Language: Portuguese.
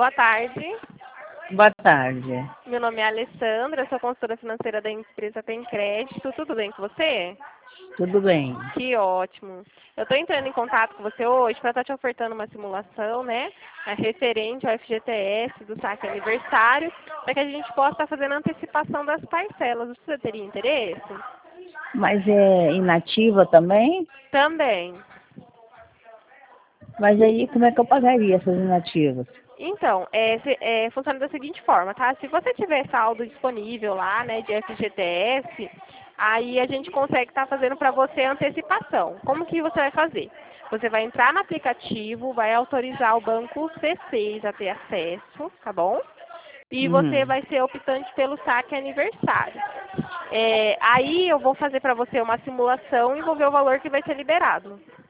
Boa tarde. Boa tarde. Meu nome é Alessandra, sou consultora financeira da empresa Tem Crédito. Tudo bem com você? Tudo bem. Que ótimo. Eu estou entrando em contato com você hoje para estar te ofertando uma simulação, né? Referente ao FGTS do saque aniversário, para que a gente possa estar fazendo a antecipação das parcelas. Você teria interesse? Mas é inativa também? Também. Mas aí como é que eu pagaria essas inativas? Então, funciona da seguinte forma, tá? Se você tiver saldo disponível lá, né, de FGTS, aí a gente consegue estar fazendo para você a antecipação. Como que você vai fazer? Você vai entrar no aplicativo, vai autorizar o banco C6 a ter acesso, tá bom? E você vai ser optante pelo saque aniversário. Aí eu vou fazer para você uma simulação e vou ver o valor que vai ser liberado.